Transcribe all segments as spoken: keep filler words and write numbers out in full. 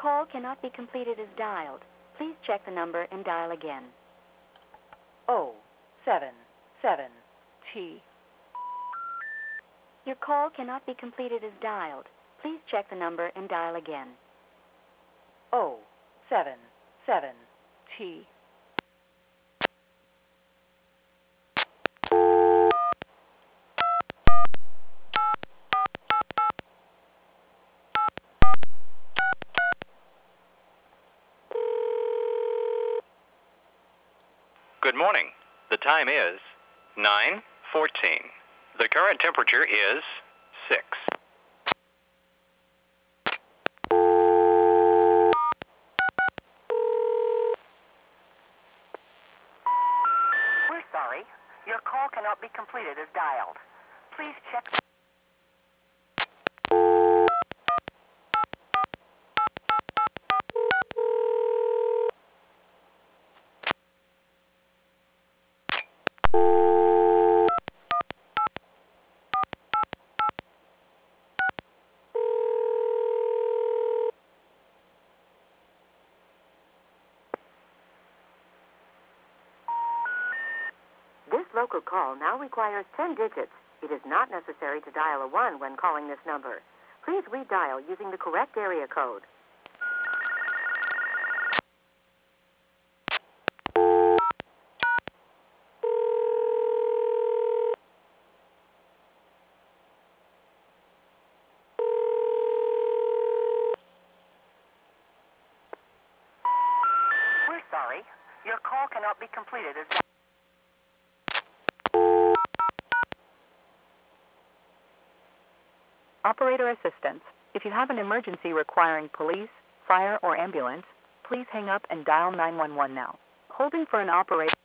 call cannot be completed as dialed. Please check the number and dial again. O seven seven T. Your call cannot be completed as dialed. Please check the number and dial again. O seven seven T. Good morning. The time is nine fourteen. The current temperature is six. We're sorry. Your call cannot be completed as dialed. Please check. This local call now requires ten digits. It is not necessary to dial a one when calling this number. Please redial using the correct area code. We're sorry. Your call cannot be completed as dialed. Operator assistance. If you have an emergency requiring police, fire, or ambulance, please hang up and dial nine one one now. Holding for an operator.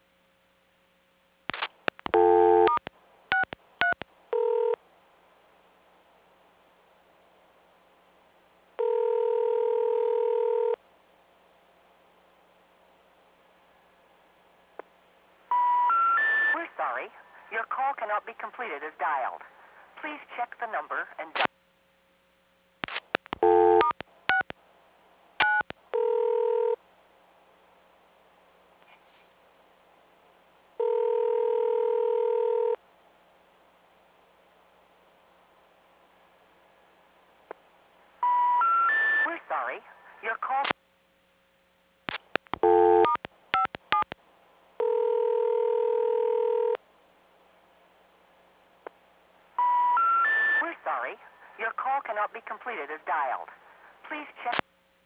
We're sorry. Your call cannot be completed as dialed. Please check the number and dial. We're sorry. Your call. We're sorry. Your call cannot be completed as dialed. Please check.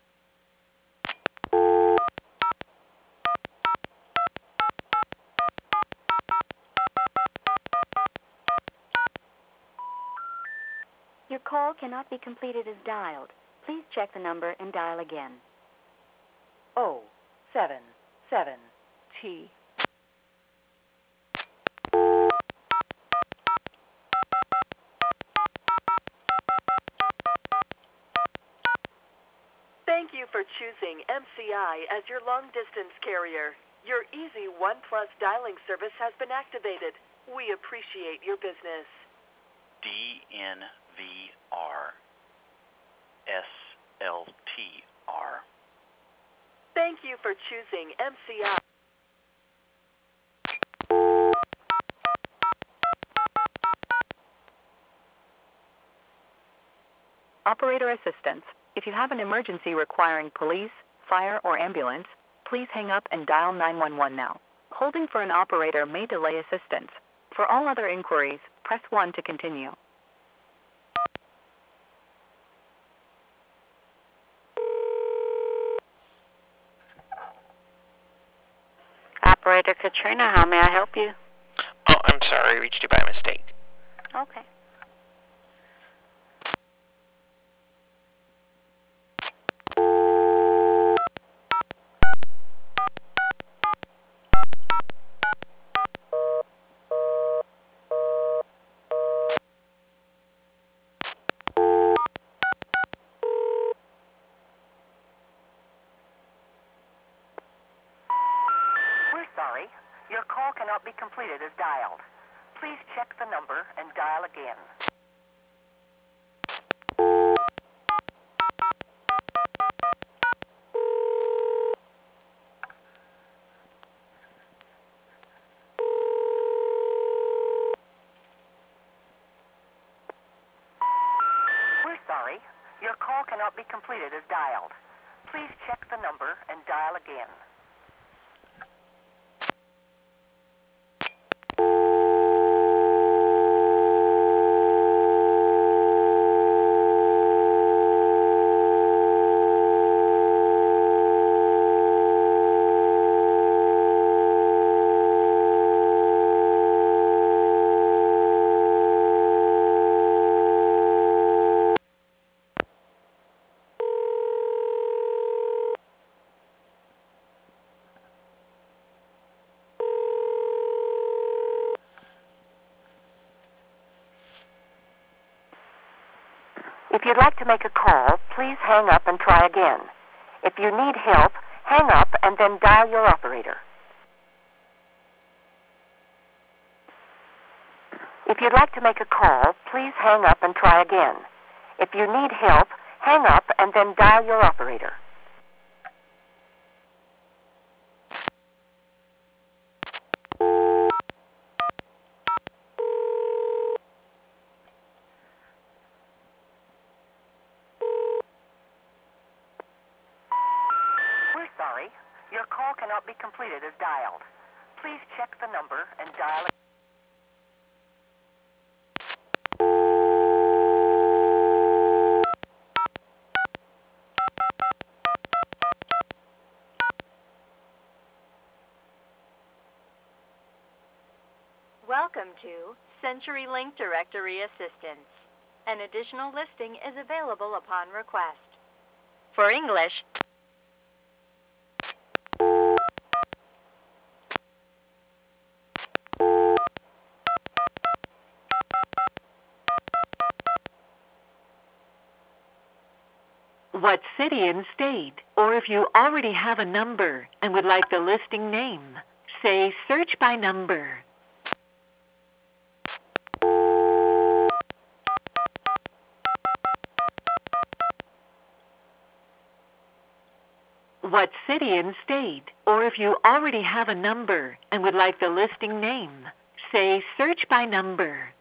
Your call cannot be completed as dialed. Please check the number and dial again. O seven seven T. Thank you for choosing M C I as your long-distance carrier. Your Easy One Plus dialing service has been activated. We appreciate your business. D N V R S L T R. Thank you for choosing M C I. Operator assistance. If you have an emergency requiring police, fire, or ambulance, please hang up and dial nine one one now. Holding for an operator may delay assistance. For all other inquiries, press one to continue. Operator Katrina, how may I help you? Oh, I'm sorry, I reached you by mistake. Okay. Sorry, your call cannot be completed as dialed. Please check the number and dial again. completed as dialed. Please check the number and dial again. If you'd like to make a call, please hang up and try again. If you need help, hang up and then dial your operator. If you'd like to make a call, please hang up and try again. If you need help, hang up and then dial your operator. We're sorry. Your call cannot be completed as dialed. Please check the number and dial it. Welcome to CenturyLink Directory Assistance. An additional listing is available upon request. For English, What city and state, or if you already have a number and would like the listing name, say search by number. What city and state, or if you already have a number and would like the listing name, say search by number.